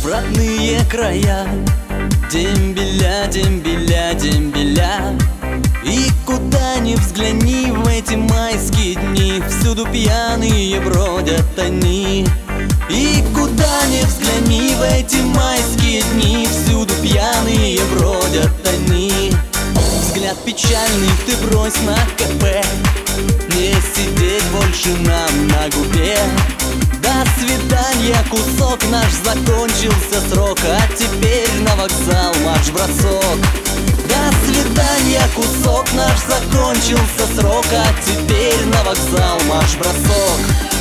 в родные края. Дембеля, дембеля, дембеля. И куда ни взгляни в эти майские дни, всюду пьяные бродят они. И куда ни взгляни в эти майские дни, всюду пьяные бродят они. Взгляд печальный ты брось на КП, не сидеть больше нам на губе. До свидания, кусок наш, закончился срок, а теперь на вокзал марш-бросок. До свидания, кусок наш, закончился срок, а теперь на вокзал марш-бросок.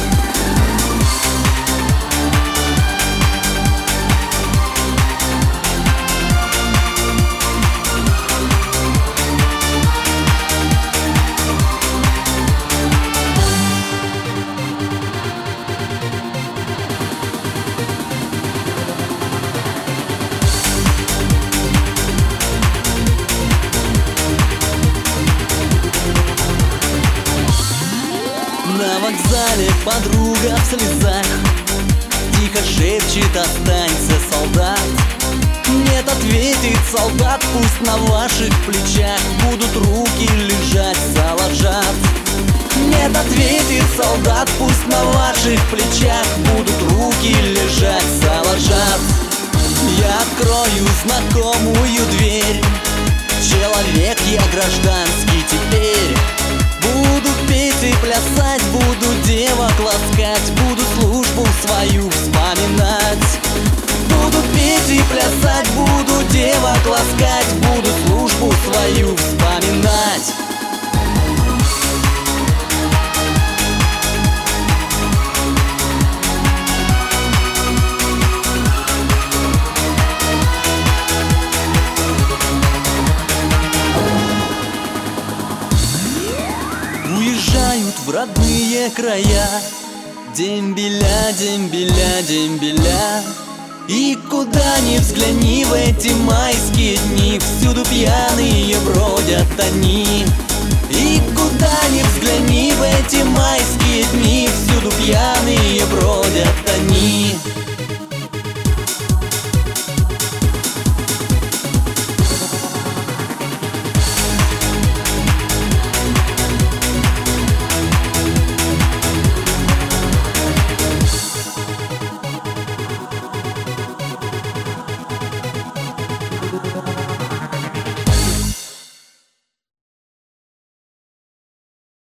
На вокзале подруга в слезах тихо шепчет: останься, солдат. Нет, ответит солдат, пусть на ваших плечах будут руки лежать, заложат. Нет, ответит солдат, пусть на ваших плечах будут руки лежать, заложат. Я открою знакомую дверь, человек я гражданский теперь. Буду петь и плясать, буду девок ласкать, буду службу свою вспоминать. Буду петь и плясать, буду девок ласкать, буду службу свою вспоминать. Уезжают в родные края. Дембеля, дембеля, дембеля. И куда ни взгляни в эти майские дни, всюду пьяные бродят они. И куда